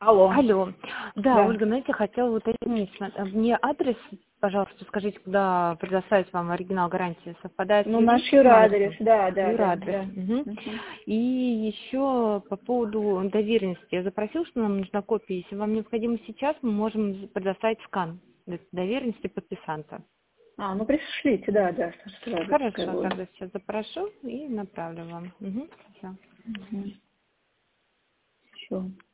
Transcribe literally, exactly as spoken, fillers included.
Алло. Алло. Да, Да. Ольга, знаете, хотела уточнить. Сма- Мне адрес, пожалуйста, скажите, куда предоставить вам оригинал гарантии. Совпадает с Ну, наш юридическим юрадрес, адресом? да, да, да, Юрадрес. да. Мгм. Мгм. И еще по поводу доверенности. Я запросила, что нам нужна копия. Если вам необходимо сейчас, мы можем предоставить скан доверенности подписанта. А, ну пришлите, да, да, сразу, пускай Хорошо, будет. тогда сейчас запрошу и направлю вам. Угу. Все. Угу. Все.